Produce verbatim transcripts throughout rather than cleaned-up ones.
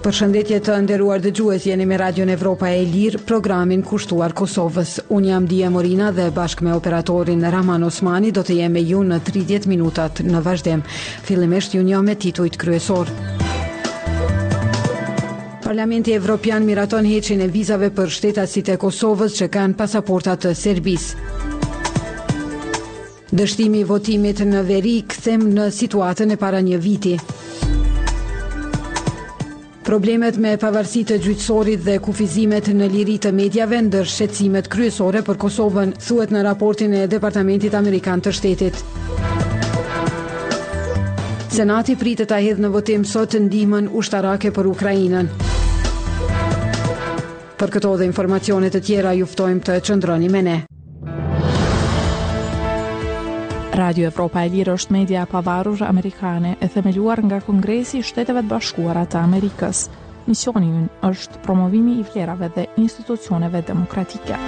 Përshëndetje të nderuar dëgjues, jeni me Radion Evropa e Lirë, programin kushtuar Kosovës. Unë jam Dia Morina dhe bashkë me operatorin Rahman Osmani do të jem me ju në tridhjetë minutat në vazhdim. Fillimisht ju njoh me titujt kryesor. Parlamenti Evropian miraton heqjen e vizave për shtetasit e Kosovës që kanë pasaporta të Serbisë. Dështimi i votimit në veri kthem në situatën e para një viti. Problemet me pavarësi të gjyqësorit dhe kufizimet në liri të medjave ndër shqetësimet kryesore për Kosovën, thuhet në raportin e Departamentit Amerikan të Shtetit. Senati pritet ta hedhë në votim sot ndihmën ushtarake për Ukrainën. Për këto dhe informacione të tjera ju ftojmë të qëndroni me ne. Radio Evropa e Lirë është media e pavarur amerikane e themeluar nga Kongresi i Shteteve të Bashkuara të Amerikës. Misioni i ynë është promovimi i vlerave dhe institucioneve demokratike.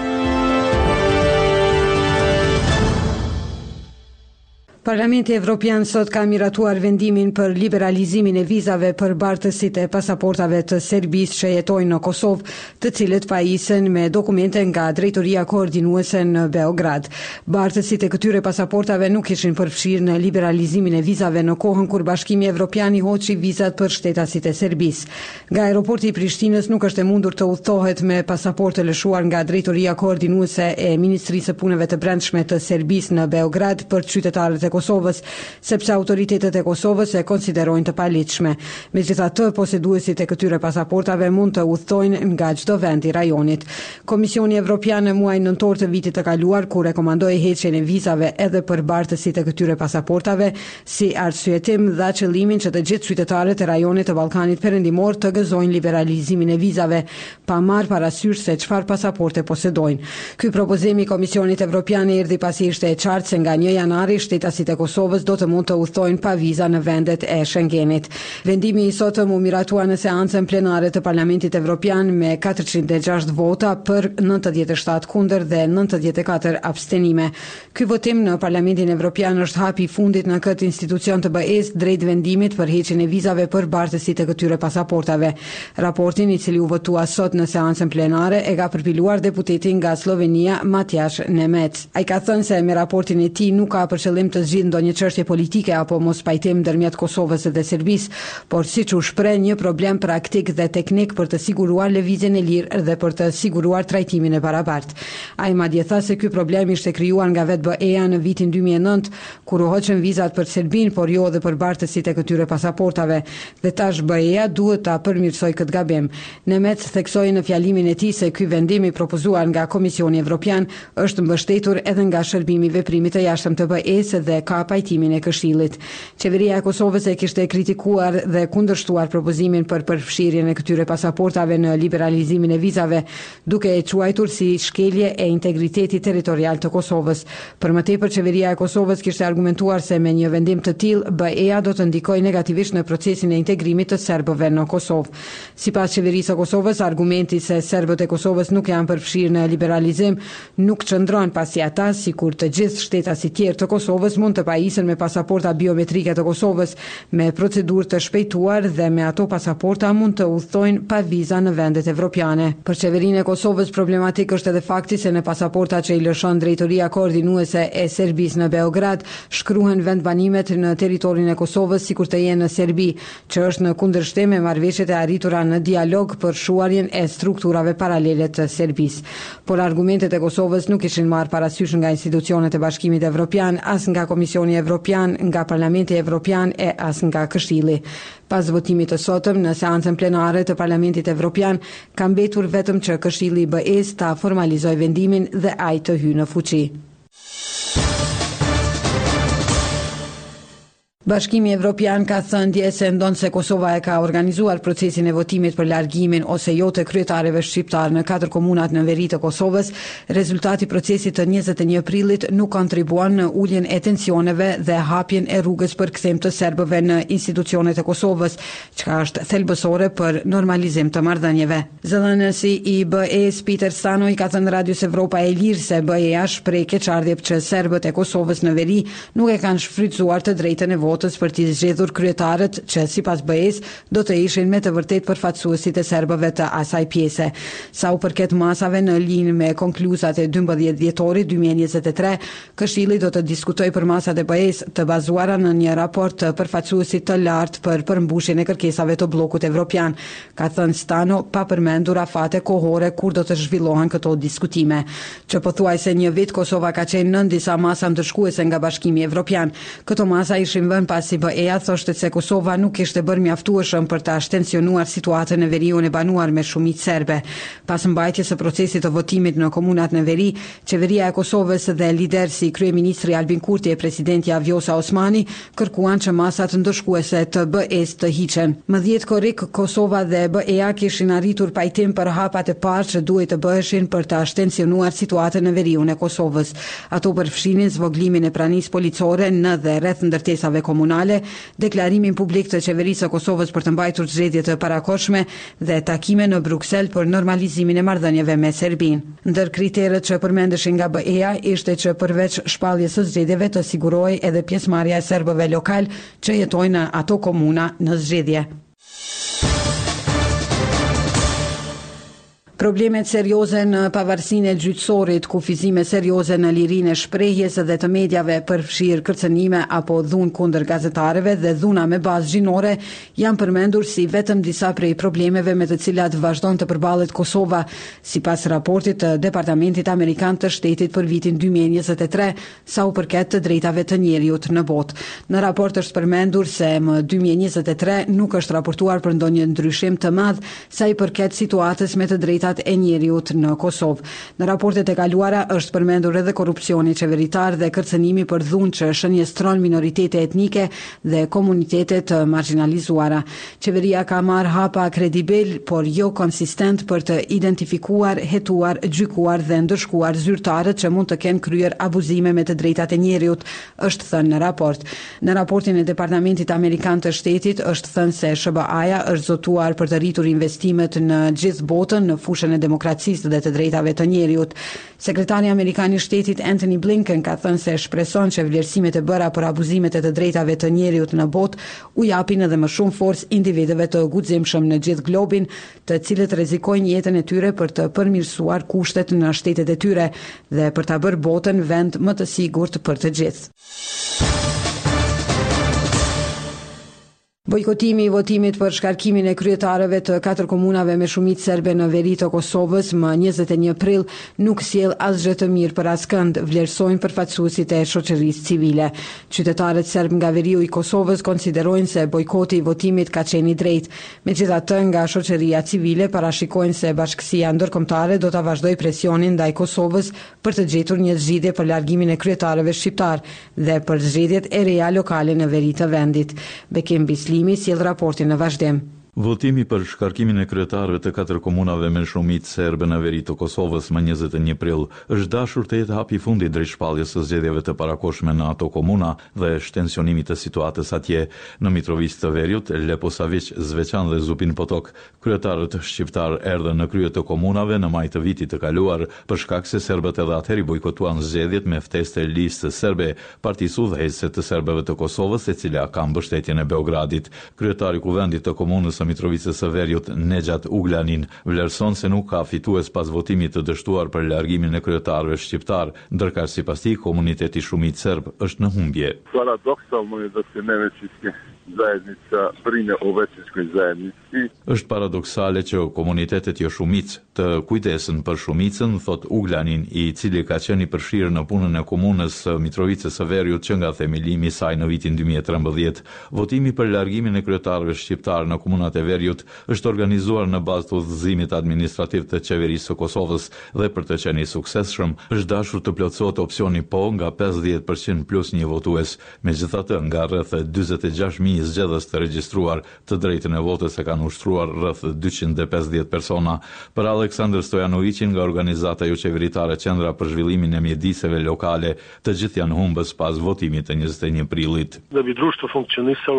Parlamenti Evropian sot ka miratuar vendimin për liberalizimin e vizave për bartësit e pasaportave të Serbisë që jetojnë në Kosovë, të cilët pajisen me dokumente nga Drejtoria Koordinuese në Beograd. Bartësit e këtyre pasaportave nuk ishin përfshirë në liberalizimin e vizave në kohën kur Bashkimi Evropian i hoqi vizat për shtetasit e Serbisë. Nga aeroporti i Prishtinës nuk është e mundur të udhtohet me pasaportë lëshuar nga Drejtoria Koordinuese e Ministrisë së Punëve të Brendshme të Serbisë në Beograd për qytetarët e Kosovës, sepse autoritetet e Kosovës e konsiderojnë të paligjshme. Megjithatë, poseduesit e këtyre pasaportave mund të udhtojnë nga çdo vend i rajonit. Komisioni Evropian në muajin nëntor të vitit të kaluar, ku rekomandoi heqjen e vizave edhe për bartësit e këtyre pasaportave, si arsyetim dha qëllimin që të gjithë qytetarët e rajonit të Ballkanit Perëndimor të gëzojnë liberalizimin e vizave, pa marrë parasysh se çfarë pasaporte posedojnë. Ky propozim i Komisionit Evropian erdhi pasi ishte e qartë se nga një janari shtetasit e Kosovës do të mund të udhtojnë pa viza në vendet e Schengenit. Vendimi i sotëm u miratua në seancën plenare të Parlamentit Evropian me katërqind e gjashtë vota për nëntëdhjetë e shtatë kundër dhe nëntëdhjetë e katër abstenime. Ky votim në Parlamentin Evropian është hapi i fundit në këtë institucion të B E-s drejt vendimit për heqjen e vizave për bartësit e këtyre pasaportave. Raportin, i cili u votua sot në seancën plenare, e ka përpiluar deputeti nga Slovenia Matjaž Nemec. Ai ka thënë se me raportin e tij nuk ka për qëllim të zgjidhë ndonjë çështje politike apo mos pajtim ndërmjet Kosovës dhe Serbisë, por siç u shpreh, një problem praktik dhe teknik për të siguruar lëvizjen e lirë dhe për të siguruar trajtimin e barabartë. Ai madje tha se ky problem ishte krijuar nga vetë B E-ja në vitin dy mijë e nëntë, kur u hoqën vizat për Serbinë, por jo edhe për bartësit e këtyre pasaportave, dhe tash B E-ja duhet ta përmirësojë këtë gabim. Nemec theksoi në fjalimin e tij se ky vendim i propozuar nga Komisioni Evropian është mbështetur edhe nga shërbimi i veprimit të jashtëm të B E-s dhe ka pajtimin e Këshillit. Qeveria e Kosovës e kishte kritikuar dhe kundërshtuar propozimin për përfshirjen e këtyre pasaportave në liberalizimin e vizave, duke e quajtur si shkelje e integritetit territorial të Kosovës. Për më tepër, qeveria e Kosovës kishte argumentuar se me një vendim të tillë B E-ja do të ndikojë negativisht në procesin e integrimit të serbëve në Kosovë. Sipas qeverisë së Kosovës, argumenti se serbët e Kosovës nuk janë përfshirë në liberalizim nuk qëndron, pasi ata, sikur të gjithë shtetasit tjerë të Kosovës, mund të pajisen me pasaporta biometrike të Kosovës me procedurë të shpejtuar dhe me ato pasaporta mund të udhtojnë pa viza në vendet evropiane. Për qeverinë e Kosovës problematik është edhe fakti se në pasaporta që i lëshon Drejtoria Koordinuese e Serbisë në Beograd shkruhen vendbanimet në territorin e Kosovës sikur të jenë në Serbi, që është në kundërshtim me marrëveshjet e arritura në dialog për shuarjen e strukturave paralele të Serbisë. Por argumentet e Kosovës nuk ishin marrë parasysh nga institucionet e Bashkimit Evropian, as nga Komisioni Evropian, nga Parlamenti Evropian e as nga Këshilli. Pas votimit të sotëm në seancën plenare të Parlamentit Evropian, ka mbetur vetëm që Këshilli i B E-s ta formalizojë vendimin dhe ai të hyjë në fuqi. Bashkimi Evropian ka thënë dje se ndonë se Kosova e ka organizuar procesin e votimit për largimin ose jo të kryetarëve shqiptar në katër komunat në veri të Kosovës, rezultati procesit të njëzet e një prillit nuk kontribuan në uljen e tensioneve dhe hapjen e rrugës për kthem të serbëve në institucionet e Kosovës, çka është thelbësore për normalizim të marrëdhënieve. Zëdhënësi i B E-s Peter Stanoj ka thënë Radios Evropa e Lirë se B E-ja shpreh keqardhje që serbët e Kosovës në veri nuk e kanë shfrytzuar të drejtën e votës votës për t'i zgjedhur kryetarët që sipas B E-s do të ishin me të vërtet përfaqësuesit e serbëve të asaj pjese. Sa u përket masave në linjë me konkluzat e dymbëdhjetë dhjetorit dy mijë e njëzet e tre, Këshilli do të diskutojë për masat e B E-s të bazuara në një raport të përfaqësuesit të lartë për përmbushjen e kërkesave të bllokut evropian, ka thënë Stano, pa përmendur afate kohore kur do të zhvillohen këto diskutime. Që pothuajse një vit Kosova ka qenë nën disa masa ndërshkuese nga Bashkimi Evropian. Këto masa ishin vënë pasi B E-ja thoshte se Kosova nuk kishte bërë mjaftueshëm për ta shtensionuar situatën në veriun e banuar me shumicë serbe. Pas mbajtjes së procesit të votimit në komunat në veri, qeveria e Kosovës dhe lider si kryeministri Albin Kurti e presidentja Vjosa Osmani kërkuan që masat ndërshkuese të B E-s të hiqen. Më dhjetë korrik, Kosova dhe B E-ja kishin arritur pajtim për hapat e parë që duhet të bëheshin për ta shtensionuar situatën në veriun e Kosovës. Ato përfshinin zvoglimin e pranisë policore në dhe rreth ndërtesave komunale, deklarimin publik të qeverisë së Kosovës për të mbajtur zgjedhje të parakohshme dhe takime në Bruksel për normalizimin e marrëdhënieve me Serbinë. Ndër kriteret që përmendeshin nga B E-ja ishte që përveç shpalljes së zgjedhjeve të sigurohej edhe pjesëmarrja e serbëve lokal që jetojnë në ato komuna në zgjedhje. Problemet serioze në pavarësinë e gjyqësorit, kufizime serioze në lirinë e shprehjes dhe të mediave përfshirë kërcënime apo dhunë kundër gazetarëve dhe dhuna me bazë gjinore janë përmendur si vetëm disa prej problemeve me të cilat vazhdon të përballet Kosova, sipas raportit të Departamentit Amerikan të Shtetit për vitin dy mijë e njëzet e tre, sa u përket të drejtave të njeriut në botë. Në raport është përmendur se më dy mijë e njëzet e tre nuk është raportuar për ndonjë ndryshim të madh sa i përket situatës me të drejtat e njeriut në Kosovë. Në raportet e kaluara është përmendur edhe korrupsioni qeveritar dhe kërcënimi për dhunë që shënjestron minoritete etnike dhe komunitete të marginalizuara. Qeveria ka marrë hapa kredibil, por jo konsistent për të identifikuar, hetuar, gjykuar dhe ndërshkuar zyrtarët që mund të kenë kryer abuzime me të drejtat e njeriut, është thënë në raport. Në raportin e Departamentit Amerikan të Shtetit është thënë se S B A-ja është zotuar për të rritur investimet në gjithë botën në fushën e demokracisë dhe të drejtave të njeriut. Sekretari Amerikan i Shtetit Antony Blinken ka thënë se shpreson që vlerësimet e bëra për abuzimet e të drejtave të njeriut në botë u japin edhe më shumë forcë individëve të guximshëm në gjithë globin, të cilët rrezikojnë jetën e tyre për të përmirësuar kushtet në shtetet e tyre dhe për ta bërë botën vend më të sigurt për të gjithë. Bojkotimi i votimit për shkarkimin e kryetarëve të katër komunave me shumicë serbe në veri të Kosovës më njëzet e një prill nuk sjell asgjë të mirë për askënd, vlerësojnë përfaqësuesit e shoqërisë civile. Qytetarët serb nga veriu i Kosovës konsiderojnë se bojkoti i votimit ka qenë i drejtë. Megjithatë, nga shoqëria civile parashikojnë se bashkësia ndërkombëtare do ta vazhdojë presionin ndaj Kosovës për të gjetur një zgjidhje për largimin e kryetarëve shqiptar dhe për zgjedhjet e reja lokale në veri të vendit. Bekim Bislimi sjell raportin në vazhdim. Votimi për shkarkimin e kryetarëve të katër komunave me shumicë serbe në veri të Kosovës më njëzet e një prill është dashur të jetë hapi i fundit drejt shpalljes së zgjedhjeve të parakohshme në ato komuna dhe shtensionimit të situatës atje. Në Mitrovicë të Veriut, Leposavić, Zveçan dhe Zupin Potok, kryetarët shqiptar erdhën në krye të komunave në maj të vitit të kaluar për shkak se serbët edhe atëherë bojkotuan zgjedhjet me ftesë të listës serbe, partisë udhëheqëse të serbëve të Kosovës, e cila ka mbështetjen e Beogradit. Kryetari i kuvendit të komunës Mitrovicës së Veriut, Nexhat Uglanin, vlerëson se nuk ka fitues pas votimit të dështuar për largimin e kryetarëve shqiptar, ndërka sipas tij komuniteti shumicë serb është në humbje. Paradoksalno je da se nevećinske zajednica brine o većinskoj zajednici. Është paradoksale që komunitetet jo shumicë të kujdesen për shumicën, thot Uglanin, i cili ka qenë i përfshirë në punën e komunës së Mitrovicës së Veriut që nga themelimi i saj në vitin dy mijë e trembëdhjetë. Votimi për largimin e kryetarëve shqiptar në komunat e Veriut është organizuar në bazë të udhëzimit administrativ të qeverisë së Kosovës dhe për të qenë i suksesshëm është dashur të plotësohet opsioni po nga pesëdhjetë përqind plus një votues. Megjithatë, nga rreth dyzet e gjashtë mijë zgjedhës të regjistruar, të drejtën e votës e kanë ushtruar rreth dyqind e pesëdhjetë persona. Për Aleksandr Stojanovicin nga organizata jo qeveritare Qendra për zhvillimin e mjediseve lokale, të gjithë janë humbës pas votimit të njëzet e një prillit. Da bi društvo funkcionisalo,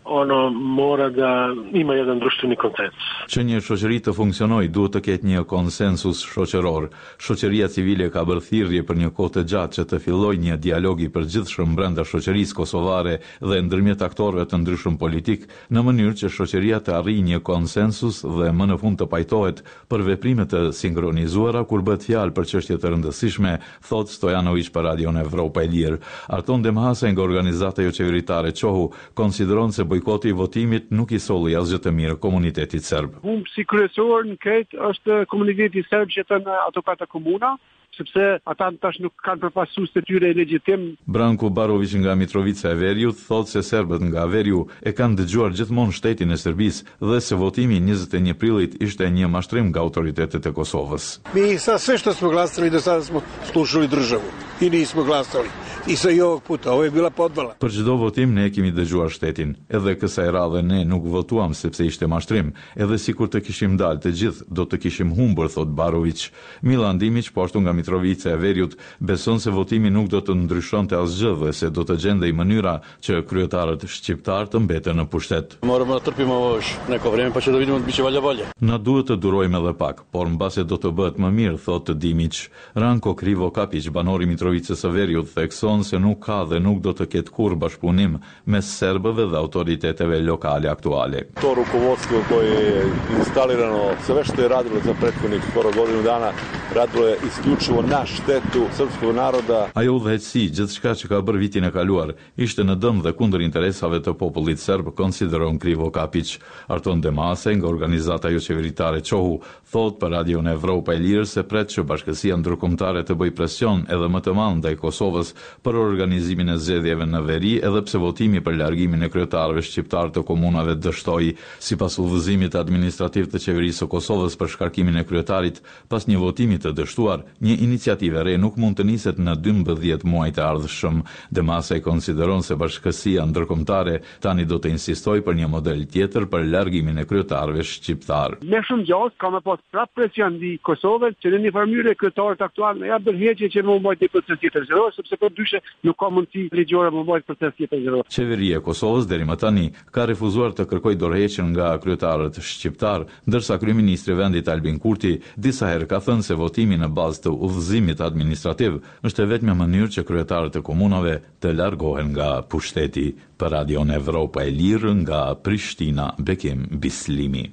ono mora da ima jedan društveni konsenzus. Që një shoqëri të funksionojë, duhet të ketë një konsensus shoqëror. Shoqëria civile ka bërë thirrje për një kohë të gjatë që të fillojë një dialog i përgjithshëm brenda shoqërisë kosovare dhe ndërmjet aktorëve të ndryshëm politik, në mënyrë që shoqëria të arrijë një konsensus dhe më në fund të pajtohet për veprime të sinkronizuara kur bëhet fjalë për çështje të rëndësishme, thot Stojanović për Radion Evropa e Lirë. Arton Demhase nga organizata jo qeveritare Çohu konsideron se bojkoti i votimit nuk i solli asgjë të mirë komunitetit serb. Humb si kryesor në këtë është komuniteti serb që jeton në ato kata komuna, sepse ata tash nuk kanë përfaqësues të tyre legjitim. Branko Barović nga Mitrovica e Veriut thotë se serbët nga Veriu e kanë dëgjuar gjithmonë shtetin e Serbisë dhe se votimi njëzet e një prillit ishte një mashtrim nga autoritetet e Kosovës. Mi sa sve što smo glasali do sada smo slušali državu i nismo glasali. I sa i ovog puta, ovo je bila podvala. Për çdo votim ne kemi dëgjuar shtetin. Edhe kësaj radhe ne nuk votuam sepse ishte mashtrim, edhe sikur të kishim dalë të gjithë, do të kishim humbur, thot Barović. Milan Dimić, po ashtu nga Mitrovica e Veriut, beson se votimi nuk do të ndryshonte asgjë dhe se do të gjendej mënyra që kryetarët shqiptar të mbeten në pushtet. Moramo da trpimo još neko vreme pa će da vidimo da biće valja bolje. Na duhet të durojmë edhe pak, por mbase do të bëhet më mirë, thot Dimić. Ranko Krivo Kapić, banori Mitrovicës së Veriut, thekson se nuk ka dhe nuk do të ketë kur bashkëpunim mes serbëve dhe autoriteteve lokale aktuale. To rukovodstvo koje je instalirano, sve što je radilo za prethodnih skoro godinu dana, radilo je isključivo na štetu srpskog naroda. Ajo udhëheqësi, gjithçka që ka bërë vitin e kaluar, ishte në dëm dhe kundër interesave të popullit serb, konsideron Krivo Kapić. Arton Demase nga organizata jo qeveritare Çohu thot për Radion Evropa e Lirë se pret që bashkësia ndërkombëtare të bëjë presion edhe më të madh ndaj Kosovës për organizimin e zgjedhjeve në veri, edhe pse votimi për largimin e kryetarëve shqiptar të komunave dështoi, sipas udhëzimit administrativ të qeverisë së Kosovës për shkarkimin e kryetarit, pas një votimi të dështuar, një iniciativë re nuk mund të niset në dymbëdhjetë muaj të ardhshëm. Demase konsideron se bashkësia ndërkombëtare tani do të insistojë për një model tjetër për largimin e kryetarëve shqiptar. Me shumë gjatë ka më pas prap presion mbi Kosovën që në një farë kryetarët aktual ja bërheqje që më mbajtë proces tjetër zero, sepse për dyshe nuk ka mundësi ligjore më mbajtë proces tjetër zero. Qeveria e Kosovës deri më tani ka refuzuar të kërkojë dorëheqjen nga kryetarët shqiptar, ndërsa kryeministri i vendit Albin Kurti disa herë ka thënë se votimi në bazë të udhëzimit administrativ është vetëm mënyrë që kryetarët e komunave të largohen nga pushteti. Për Radion Evropa e Lirë nga Prishtina, Bekim Bislimi.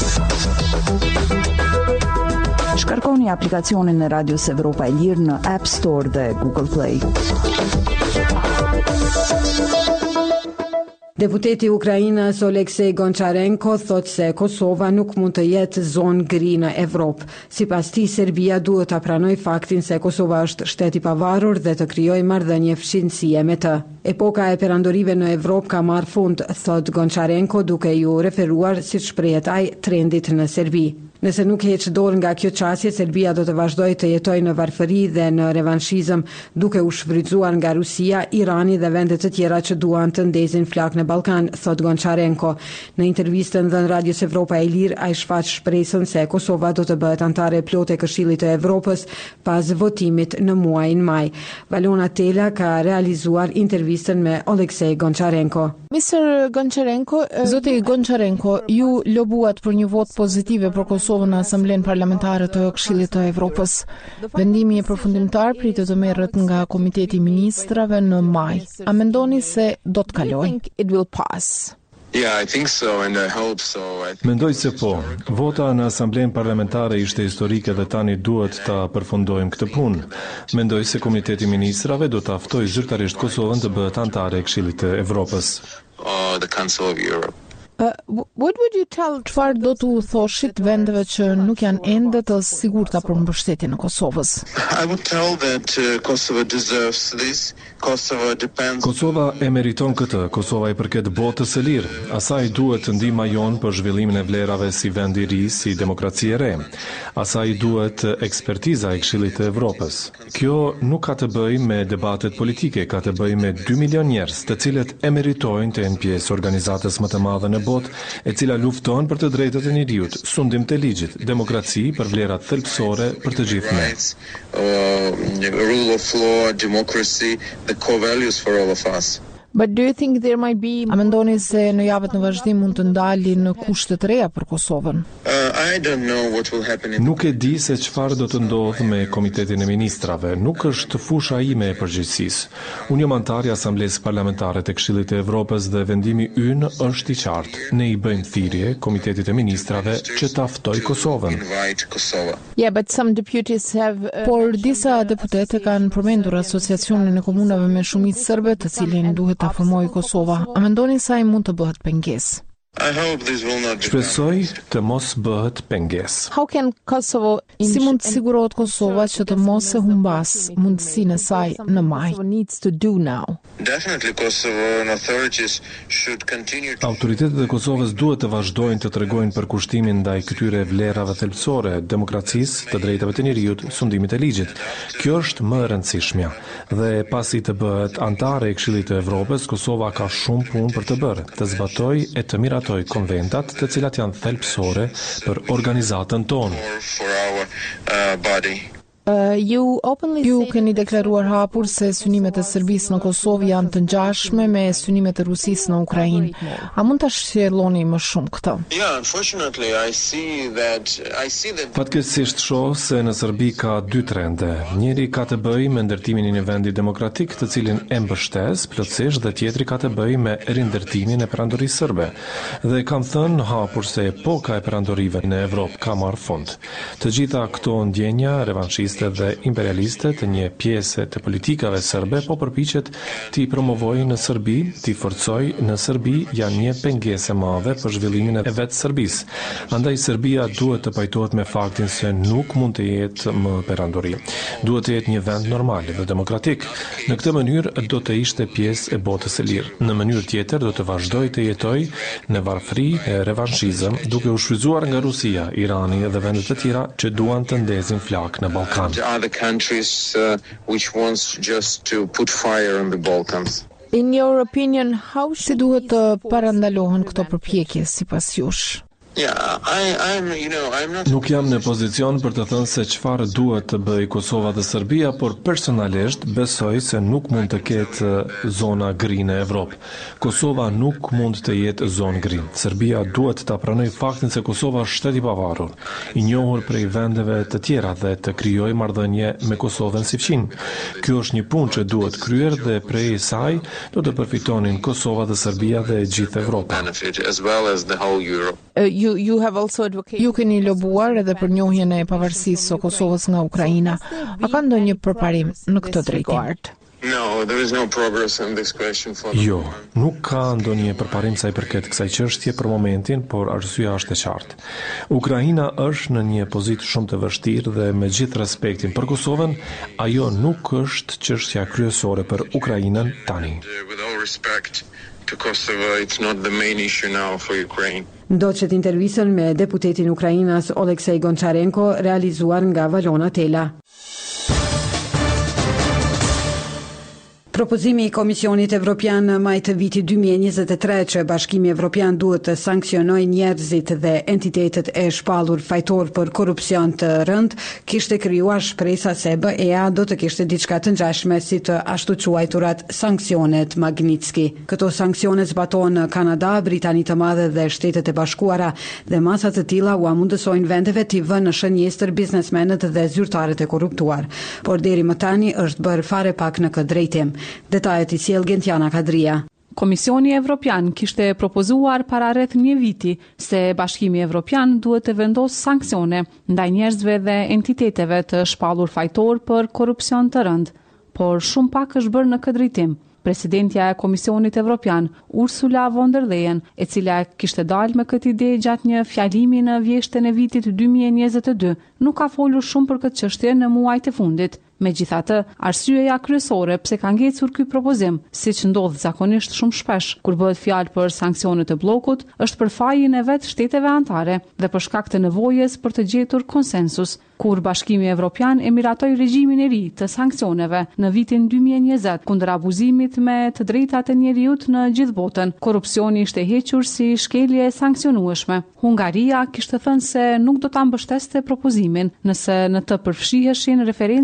Shkarkoni aplikacionin e Radios Evropa e Lirë në App Store dhe Google Play. Deputeti i Ukrainës Oleksej Gonçarenko thot se Kosova nuk mund të jetë zonë gri në Evropë. Sipas tij, Serbia duhet ta pranojë faktin se Kosova është shtet i pavarur dhe të krijojë marrëdhënie fshinësie me të. Epoka e perandorive në Evropë ka marrë fund, thot Gonçarenko, duke ju referuar, siç shprehet ai, trendit në Serbi. Nëse nuk heq dorë nga kjo çështje, Serbia do të vazhdojë të jetojë në varfëri dhe në revanshizëm, duke u shfrytzuar nga Rusia, Irani dhe vende të tjera që duan të ndezin flak në Ballkan, thot Gonçarenko. Në intervistën dhënë Radios Evropa e Lirë, ai shfaq shpresën se Kosova do të bëhet anëtare plotë e Këshillit të Evropës pas votimit në muajin maj. Valona Tela ka realizuar intervistën me Oleksej Gonçarenko. mister Gonçarenko, zoti Gonçarenko, ju lobuat për një vot pozitive për Kosovën në Asamblenë Parlamentare të Këshillit të Evropës. Vendimi i përfundimtar pritet të merret nga Komiteti i Ministrave në maj. A mendoni se do të kalojë? Yeah, I think so and I hope so. I think Mendoj se po. Vota në Asamblenë Parlamentare ishte historike dhe tani duhet ta përfundojmë këtë punë. Mendoj se Komiteti i Ministrave do të ftojë zyrtarisht Kosovën të bëhet anëtare e Këshillit të Evropës. uh, the Council of Europe. Uh, what would you tell çfarë do t'u thoshit vendeve që nuk janë ende të sigurta për mbështetjen e Kosovës? I would tell that uh, Kosovo deserves this. Kosovo depends Kosova e meriton këtë. Kosova i përket botës së lirë. Asaj duhet ndihma jonë për zhvillimin e vlerave si vend i ri, si demokraci e re. Asaj duhet ekspertiza e Këshillit të Evropës. Kjo nuk ka të bëjë me debatet politike, ka të bëjë me dy milion njerëz, të cilët e meritojnë të jenë pjesë organizatës më të madhe në botë, e cila lufton për të drejtat e njeriut, sundim të ligjit, demokraci për vlerat thelbësore për të gjithë ne. uh, rule of law, democracy, the core values for all of us. But do you think there might be A mendoni se në javët në vazhdim mund të ndalin kushte të reja për Kosovën? Uh, I don't know what will happen in... Nuk e di se çfarë do të ndodhë me Komitetin e Ministrave. Nuk është fusha ime e përgjegjësisë. Unë jam antar i Asamblesë Parlamentare të Këshillit të Evropës dhe vendimi ynë është i qartë. Ne i bëjmë thirrje Komitetit të Ministrave që ta ftoj Kosovën. Yeah, but some deputies have uh, Por disa deputete kanë përmendur Asociacionin e Komunave me Shumicë Serbe, të cilin duhet ta formojë Kosova. A mendoni se ai mund të bëhet pengesë? I hope this will not... Shpresoj të mos bëhet pengesë. How can Kosovo Si mund të sigurohet Kosova që të mos e humbas mundësinë e saj në maj? needs to do now? Definitely Kosovan authorities should continue to... Autoritetet e Kosovës duhet të vazhdojnë të tregojnë për kushtimin ndaj këtyre vlerave thelbësore, demokracisë, të drejtave të njerëzit, sundimit të ligjit. Kjo është më e rëndësishmja. Dhe pasi të bëhet antare e Këshillit të Evropës, Kosova ka shumë punë për të bërë, të zbatojë e të miratoj konventat të cilat janë thelbësore për organizatën tonë. for our uh, body. Uh, you openly Ju say keni deklaruar hapur se synimet e Serbisë në Kosovë janë të ngjashme me synimet e Rusisë në Ukrainë. A mund ta shqyrlloni më shumë këtë? Yeah, unfortunately I see that I see that Fatkeqësisht shoh se në Serbi ka dy trende. Njëri ka të bëjë me ndërtimin e një vendi demokratik, të cilin e mbështes plotësisht, dhe tjetri ka të bëjë me rindërtimin e perandorisë serbe. Dhe kam thënë hapur se epoka e perandorive në Evropë ka marrë fund. Të gjitha këto ndjenja revanshiste dhe imperialiste të një pjese të politikave serbe po përpiqet t'i promovojë në Serbi, t'i forcojë në Serbi, janë një pengesë e madhe për zhvillimin e vetë Serbisë. Andaj Serbia duhet të pajtohet me faktin se nuk mund të jetë më perandori. Duhet të jetë një vend normal dhe demokratik. Në këtë mënyrë do të ishte pjesë e botës së lirë. Në mënyrë tjetër do të vazhdojë të jetojë në varfëri e revanshizëm, duke u shfrytzuar nga Rusia, Irani dhe vendet të tjera që duan të ndezin flak në Ballkan. the other countries uh, which wants just to put fire on the Balkans. in your opinion how Si should duhet të parandalohen këto përpjekje sipas jush? Yeah, I, I'm, you know, I'm not... Nuk jam në pozicion për të thënë se çfarë duhet të bëj Kosova dhe Serbia, por personalisht besoj se nuk mund të ketë zona gri në Evropë. Kosova nuk mund të jetë zonë gri. Serbia duhet ta pranojë faktin se Kosova është shtet i pavarur, i njohur prej vendeve të tjera dhe të krijojë marrëdhënie me Kosovën si fqin. Kjo është një punë që duhet kryer dhe prej saj do të përfitonin Kosova dhe Serbia dhe e gjithë Evropa. benefit as well as the whole Europe. uh, you you have also advocated Ju keni lobuar edhe për njohjen e pavarësisë së Kosovës nga Ukraina. A ka ndonjë përparim në këtë drejtim? No, there is no progress in this question for the Jo, moment. nuk ka ndonjë përparim sa i përket kësaj çështje për momentin, por arsyeja është e qartë. Ukraina është në një pozitë shumë të vështirë dhe me gjithë respektin për Kosovën, ajo nuk është çështja kryesore për Ukrainën tani. Uh, With all respect to Kosovo, it's not the main issue now for Ukraine. Ndoqet intervistën me deputetin Ukrainas Oleksej Gonçarenko, realizuar nga Valona Tela. Propozimi i Komisionit Evropian në maj të vitit dy mijë e njëzet e tre që Bashkimi Evropian duhet të sanksionojë njerëzit dhe entitetet e shpallur fajtor për korrupsion të rënd, kishte krijuar shpresa se B E A do të kishte diçka të ngjashme si të ashtu quajturat sanksionet Magnitski. Këto sanksione zbatohen në Kanada, Britani të Madhe dhe Shtetet e Bashkuara dhe masa të tilla u mundësojnë vendeve t'i vënë në shënjestër biznesmenët dhe zyrtarët e korruptuar. Por deri më tani është bërë fare pak në këtë drejtim. Detajet i sjell Gentiana Kadria. Komisioni Evropian kishte propozuar para rreth një viti se Bashkimi Evropian duhet të vendosë sanksione ndaj njerëzve dhe entiteteve të shpallur fajtor për korrupsion të rënd, por shumë pak është bërë në këtë drejtim. Presidentja e Komisionit Evropian, Ursula von der Leyen, e cila kishte dalë me këtë ide gjatë një fjalimi në vjeshtën e vitit dy mijë e njëzet e dy, nuk ka folur shumë për këtë çështje në muajt e fundit. Megjithatë, arsyeja kryesore pse ka ngecur ky propozim, siç ndodh zakonisht shumë shpesh kur bëhet fjalë për sanksionet e bllokut, është për fajin e vetë shteteve anëtare dhe për shkak të nevojës për të gjetur konsensus. Kur Bashkimi Evropian e miratoi regjimin e ri të sanksioneve në vitin dy mijë e njëzet kundër abuzimit me të drejtat e njerëzit në gjithë botën, korrupsioni ishte hequr si shkelje e sanksionueshme. Hungaria kishte thënë se nuk do ta mbështeste propozimin nëse në të përfshiheshin referencat për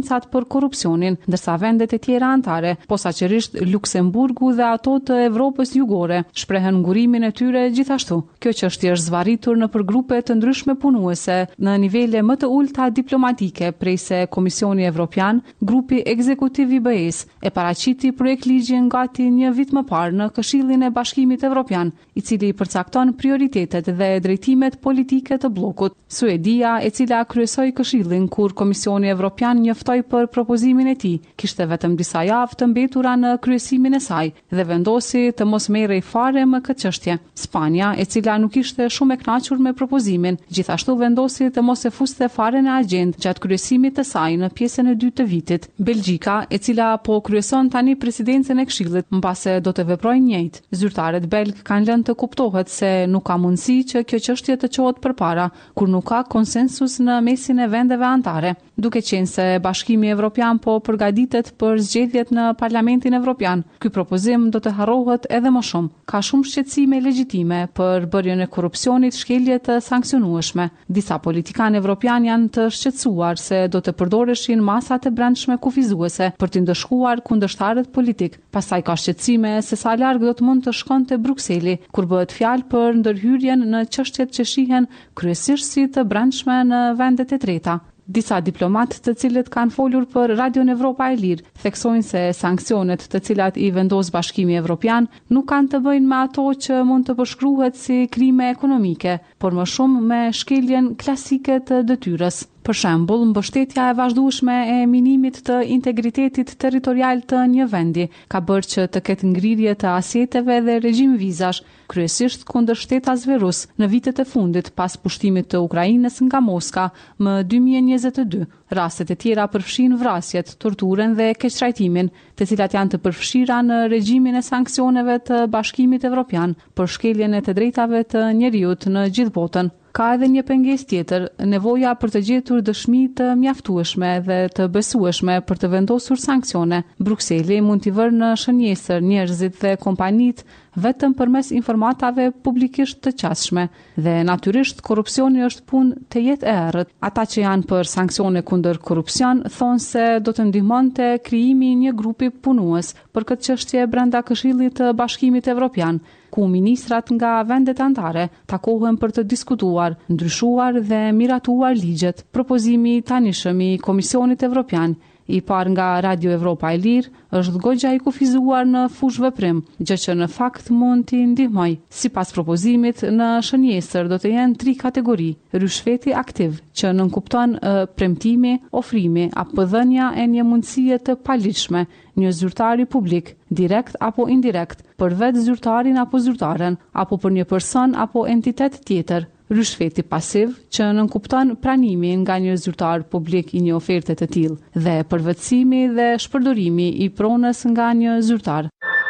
për korrupsionin, ndërsa vendet e tjera anëtare, posaçërisht Luksemburgu dhe ato të Evropës Jugore, shprehen ngurimin e tyre gjithashtu. Kjo çështje është zvarritur në përgrupe të ndryshme punuese në nivele më të ulta diplomatike, prej se Komisioni Evropian, grupi ekzekutiv i B E-s, e paraqiti projekt ligjin gati një vit më parë në Këshillin e Bashkimit Evropian, i cili përcakton prioritetet dhe drejtimet politike të bllokut. Suedia, e cila kryesoi Këshillin kur Komisioni Evropian njoftoi për propozimin e tij, kishte vetëm disa javë të mbetura në kryesimin e saj dhe vendosi të mos merrej fare më këtë çështje. Spanja, e cila nuk ishte shumë e kënaqur me propozimin, gjithashtu vendosi të mos e fuste fare në agjendë gjatë kryesimit të saj në pjesën e dytë të vitit. Belgjika, e cila po kryeson tani presidencën e Këshillit, mbase do të veprojë njëjtë. Zyrtarët belg kanë lënë të kuptohet se nuk ka mundësi që kjo çështje të çohet përpara, kur nuk ka konsensus në mesin e vendeve anëtare. Duke qenë se Bashkimi Evropian po përgatitet për zgjedhjet në Parlamentin Evropian, ky propozim do të harrohet edhe më shumë. Ka shumë shqetësime legjitime për bërjen e korrupsionit, shkelje të sanksionueshme. Disa politikanë evropian janë të shqetësuar se do të përdoreshin masat e brendshme kufizuese për të ndëshkuar kundërshtarët politik. Pastaj ka shqetësime se sa larg do të mund të shkonte Brukseli kur bëhet fjalë për ndërhyrjen në çështjet që shihen kryesisht si të brendshme në vendet e treta. Disa diplomatë të cilët kanë folur për Radion Evropa e Lirë theksojnë se sanksionet të cilat i vendos Bashkimi Evropian nuk kanë të bëjnë me ato që mund të përshkruhet si krime ekonomike, por më shumë me shkeljen klasike të detyrës. Për shembull, mbështetja e vazhdueshme e minimit të integritetit territorial të një vendi ka bërë që të ketë ngrirje të asjeteve dhe regjim vizash, kryesisht kundër shtetasve rus në vitet e fundit pas pushtimit të Ukrainës nga Moska më dy mijë e njëzet e dy. Rastet e tjera përfshin vrasjet, torturën dhe keqtrajtimin, të cilat janë të përfshira në regjimin e sanksioneve të Bashkimit Evropian për shkeljen e të drejtave të njeriut në gjithë botën. Ka edhe një pengesë tjetër, nevoja për të gjetur dëshmi të mjaftueshme dhe të besueshme për të vendosur sanksione. Brukseli mund t'i vërë në shënjesër njerëzit dhe kompanitë vetëm përmes informatave publikisht të qasshme dhe natyrisht korrupsioni është punë të jetë e errët. Ata që janë për sanksione kundër korrupsion thonë se do të ndihmonte krijimi i një grupi punues për këtë çështje brenda Këshillit të Bashkimit Evropian, ku ministrat nga vendet anëtare takohen për të diskutuar, ndryshuar dhe miratuar ligjet. Propozimi tanishëm i Komisionit Evropian, i par nga Radio Evropa e Lirë, është goxha i kufizuar në fush veprim, gjë që në fakt mund t'i ndihmoj. Sipas propozimit, në shënjesër do të jenë tri kategori: ryshfeti aktiv, që nënkupton e, premtimi, ofrimi apo dhënia e një mundësie të paligjshme, një zyrtari publik, direkt apo indirekt, për vetë zyrtarin apo zyrtaren, apo për një person apo entitet tjetër. Ryshfeti pasiv, që nënkupton pranimin nga një zyrtar publik i një oferte të tillë dhe përvetësimi dhe shpërdorimi i pronës nga një zyrtar.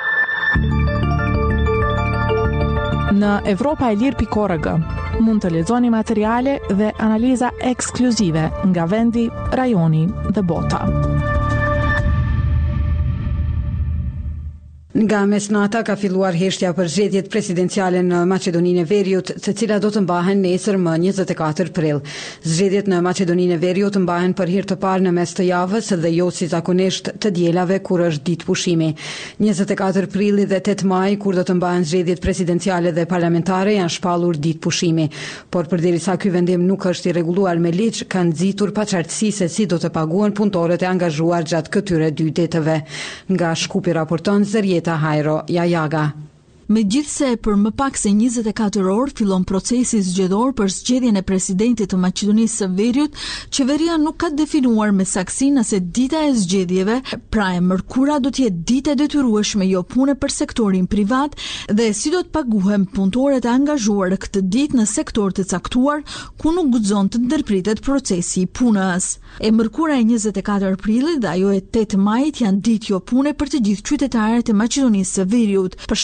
Në evropa e lirë pikë org mund të lexoni materiale dhe analiza ekskluzive nga vendi, rajoni dhe bota. Nga mesnata ka filluar heshtja për zgjedhjet presidenciale në Maqedoninë e Veriut, të cilat do të mbahen nesër më njëzet e katër prill. Zgjedhjet në Maqedoninë e Veriut mbahen për hir të parë në mes të javës dhe jo si zakonisht të dielave kur është ditë pushimi. njëzet e katër prilli dhe tetë maj, kur do të mbahen zgjedhjet presidenciale dhe parlamentare, janë shpallur ditë pushimi. Por përderisa ky vendim nuk është i rregulluar me ligj, kanë nxitur paqartësi se si do të paguhen punëtorët e angazhuar gjatë këtyre dy ditëve. Nga Shkupi raporton Zërjet Hajro Jajaga. Megjithse për më pak se njëzet e katër orë fillon procesi zgjedhor për zgjedhjen e presidentit të Maqedonisë së Veriut, qeveria nuk ka definuar me saksi nëse dita e zgjedhjeve, pra e mërkura, do të jetë ditë e detyrueshme jo pune për sektorin privat dhe si do të paguhen punëtorët e angazhuar këtë ditë në sektor të caktuar ku nuk guxon të ndërpritet procesi i punës. E mërkura e njëzet e katër prillit dhe ajo e tetë majit janë ditë jo pune për të gjithë qytetarët e Maqedonisë së Veriut për shkak të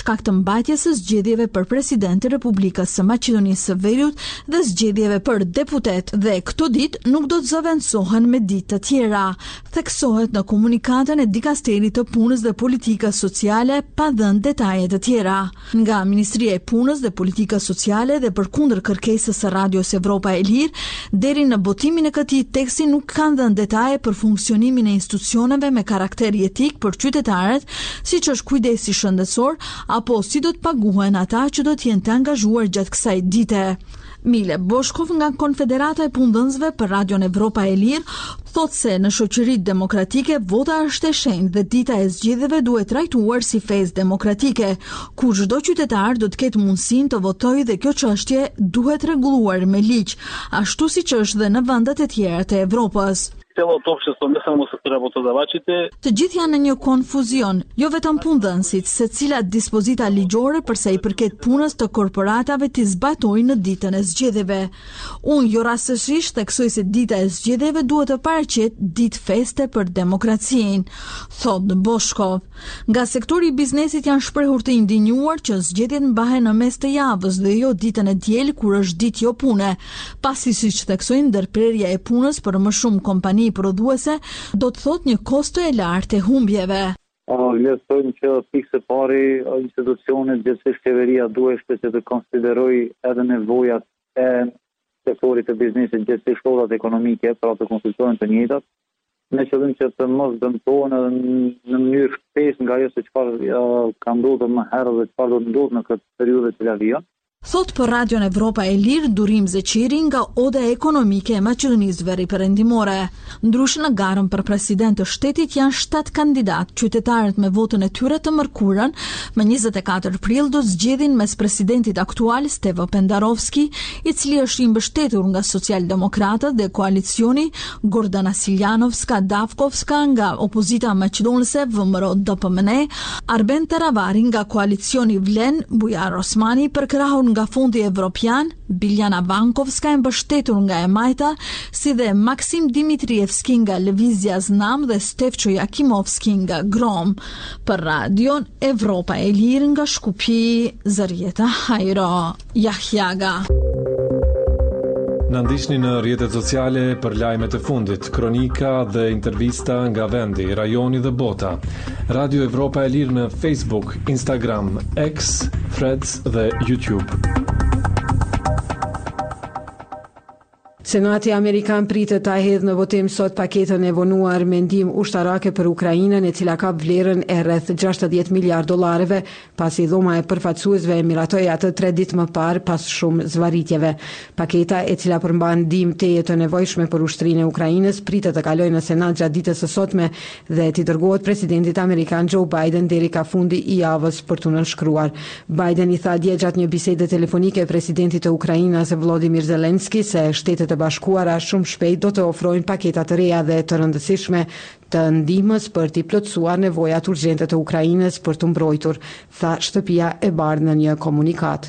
mbajtjes së zgjedhjeve për President të Republikës së Maqedonisë së Veriut dhe zgjedhjeve për deputet dhe këto ditë nuk do të zëvendësohen me ditë të tjera, theksohet në komunikatën e dikasterit të punës dhe politikës sociale pa dhënë detaje të tjera. Nga Ministria e Punës dhe Politikës Sociale dhe përkundër kërkesës së Radios Evropa e Lirë, deri në botimin e këtij teksti nuk kanë dhënë detaje për funksionimin e institucioneve me karakter jetik për qytetarët, siç është kujdesi shëndetësor apo si do të paguhen ata që do të jenë të angazhuar gjatë kësaj dite. Mile Boshkov nga Konfederata e Punëdhënësve për Radion Evropa e Lirë thotë se në shoqëritë demokratike vota është e shenjtë dhe dita e zgjedhjeve duhet trajtuar si festë demokratike, ku çdo qytetar do të ketë mundësinë të votojë dhe kjo çështje duhet rregulluar me ligj, ashtu siç është dhe në vendet e tjera të Evropës. Целото општество, не само с работодавачите. Të gjithë janë në një konfuzion, jo vetëm punëdhënësit, se cilat dispozita ligjore për sa i përket punës të korporatave të zbatojnë në ditën e zgjedhjeve. Unë jo rastësisht theksoj se dita e zgjedhjeve duhet të paraqet ditë feste për demokracinë, thot Boshkov. Nga sektori i biznesit janë shprehur të indinjuar që zgjedhjet mbahen në mes të javës dhe jo ditën e diel kur është ditë jo pune, pasi siç theksojnë ndërprerja e punës për më shumë kompani prodhuese do të thot një kosto e lartë e humbjeve. Vlerësojmë që pikë së pari institucionet gjithsesi qeveria duhet që të konsiderojë edhe nevojat e sektorit të biznesit, gjithsesi shkollat ekonomike, pra të konsultohen të njëjtat, me qëllim që të mos dëmtohen në mënyrë shpesë nga ajo se çfarë ka ndodhur më herë dhe çfarë do të ndodhë në këtë periudhë që vjen. Thot për Radion Evropa e Lirë Durim Zeqiri nga Oda Ekonomike e Maqedonisë Veriperëndimore. Ndryshe në garën për president të shtetit janë shtat kandidat. Qytetarët me votën e tyre të mërkurën më njëzet e katër prill do zgjedhin mes presidentit aktual Stevo Pendarovski, i cili është i mbështetur nga Socialdemokratët dhe koalicioni, Gordana Siljanovska Davkovska nga opozita maqedonëse V M R O D P M N, Arben Teravari nga koalicioni Vlen, Bujar Osmani për krahun nga Fondi Evropian, Biljana Vankovska e mbështetur nga e Majta, si dhe Maksim Dimitrievski nga Lëvizja Znam dhe Stefço Jakimovski nga Grom. Për Radion Evropa e Lirë nga Shkupi, Zarieta Hajro, Jahjaga. Në ndiqni në rrjetet sociale për lajmet e fundit, kronika dhe intervista nga vendi, rajoni dhe bota. Radio Evropa e Lirë në Facebook, Instagram, X, Threads dhe YouTube. Senati Amerikan pritet ta hedhë në votim sot paketën e vonuar me ndihmë ushtarake për Ukrainën, e cila ka vlerën e rreth gjashtëdhjetë miliardë dollareve, pasi dhoma e përfaqësuesve miratoi atë tre ditë më parë pas shumë zvarritjeve. Paketa, e cila përmban ndihmë teje të nevojshme për ushtrinë e Ukrainës, pritet të kalojë në Senat gjatë ditës së sotme dhe t'i dërgohet presidentit amerikan Joe Biden deri ka fundi i javës për t'u nënshkruar. Biden i tha dje gjatë një bisede telefonike presidentit të Ukrainës Volodymyr Zelensky se shtetet e bashkuara shumë shpejt do të ofrojnë paketa të reja dhe të rëndësishme të ndihmës për t'i plotësuar nevojat urgjente të Ukrainës për të mbrojtur, tha Shtëpia e Bardhë në një komunikat.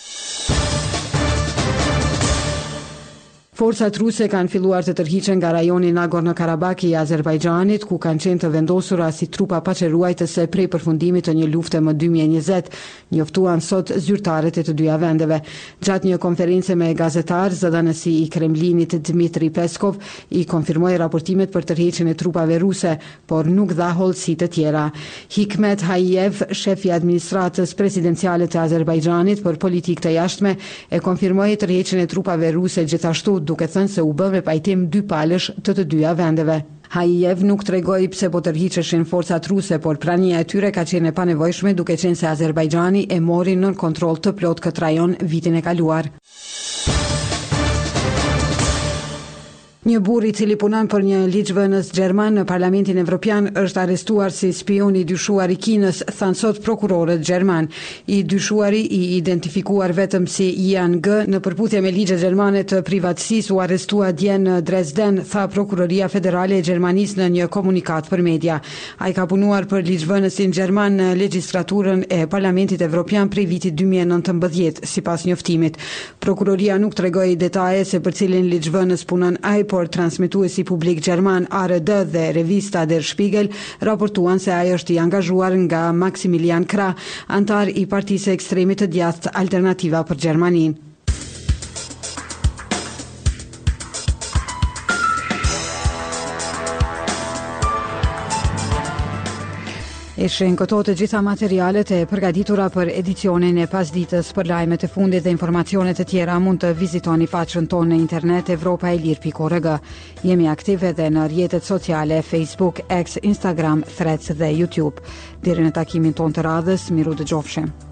Forcat ruse kanë filluar të tërhiqen nga rajoni Nagorno-Karabakh i Azerbajxhanit, ku kanë qenë të vendosura si trupa paqeruajtëse prej përfundimit të një lufte më dy mijë e njëzet, njoftuan sot zyrtarët e të dyja vendeve. Gjatë një konferencë me gazetar, zëdhënësi i Kremlinit Dmitri Peskov i konfirmoi raportimet për tërheqjen e trupave ruse, por nuk dha hollësi të tjera. Hikmet Hajiyev, shefi i administratës presidenciale të Azerbajxhanit për politikë të jashtme, e konfirmoi tërheqjen e trupave ruse, gjithashtu duke thënë se u bë me pajtim dy palësh të të dyja vendeve. Hajiyev nuk tregoi pse po tërhiqeshin forcat ruse, por prania e tyre ka qenë e panevojshme, duke qenë se Azerbajxhani e mori nën kontroll të plot këtë rajon vitin e kaluar. Një burr i cili punon për një ligjvënës gjerman në Parlamentin Evropian është arrestuar si spion i dyshuar i Kinës, thanë sot prokurorët gjerman. I dyshuari, i identifikuar vetëm si Jan G, në përputhje me ligjet gjermane të privatësisë u arrestua dje në Dresden, tha Prokuroria Federale e Gjermanisë në një komunikat për media. Ai ka punuar për ligjvënësin gjerman në legjislaturën e Parlamentit Evropian prej vitit dy mijë e nëntëmbëdhjetë, sipas njoftimit. Prokuroria nuk tregoi detaje se për cilin ligjvënës punon ai, por por transmetuesi publik gjerman A R D dhe revista Der Spiegel raportuan se ai është i angazhuar nga Maximilian Krah, antar i partisë ekstremit të djathtë Alternativa për Gjermaninë. Ishin këto të gjitha materialet e përgatitura për edicionin e pasditës. Për lajmet e fundit dhe informacionet e tjera mund të vizitoni faqen tonë në internet evropaelir pikë org. Jemi aktive edhe në rrjetet sociale Facebook, X, Instagram, Threads dhe YouTube. Deri në takimin tonë të radhës, miru dëgjofshim.